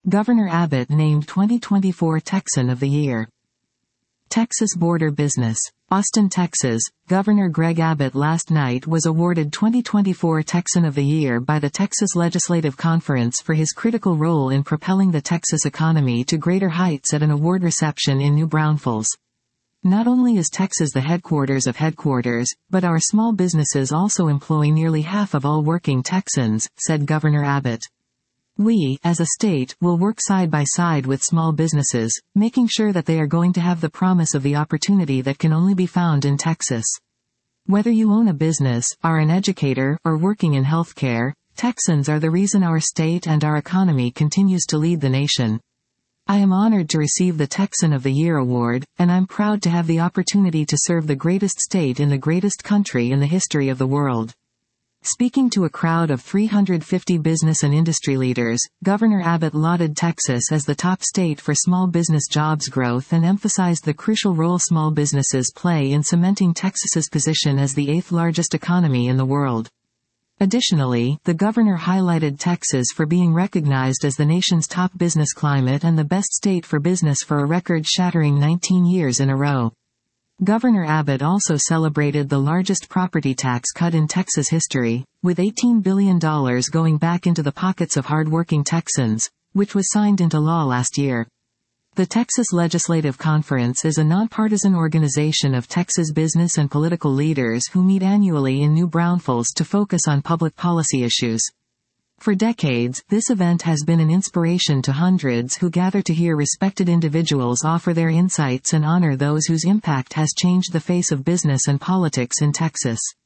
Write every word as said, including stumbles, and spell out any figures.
Governor Abbott named twenty twenty-four Texan of the Year. Texas Border Business. Austin, Texas. Governor Greg Abbott last night was awarded twenty twenty-four Texan of the Year by the Texas Legislative Conference for his critical role in propelling the Texas economy to greater heights at an award reception in New Braunfels. Not only is Texas the headquarters of headquarters, but our small businesses also employ nearly half of all working Texans, said Governor Abbott. We, as a state, will work side by side with small businesses, making sure that they are going to have the promise of the opportunity that can only be found in Texas. Whether you own a business, are an educator, or working in healthcare, Texans are the reason our state and our economy continues to lead the nation. I am honored to receive the Texan of the Year award, and I'm proud to have the opportunity to serve the greatest state in the greatest country in the history of the world. Speaking to a crowd of three hundred fifty business and industry leaders, Governor Abbott lauded Texas as the top state for small business jobs growth and emphasized the crucial role small businesses play in cementing Texas's position as the eighth largest economy in the world. Additionally, the governor highlighted Texas for being recognized as the nation's top business climate and the best state for business for a record-shattering nineteen years in a row. Governor Abbott also celebrated the largest property tax cut in Texas history, with eighteen billion dollars going back into the pockets of hardworking Texans, which was signed into law last year. The Texas Legislative Conference is a nonpartisan organization of Texas business and political leaders who meet annually in New Braunfels to focus on public policy issues. For decades, this event has been an inspiration to hundreds who gather to hear respected individuals offer their insights and honor those whose impact has changed the face of business and politics in Texas.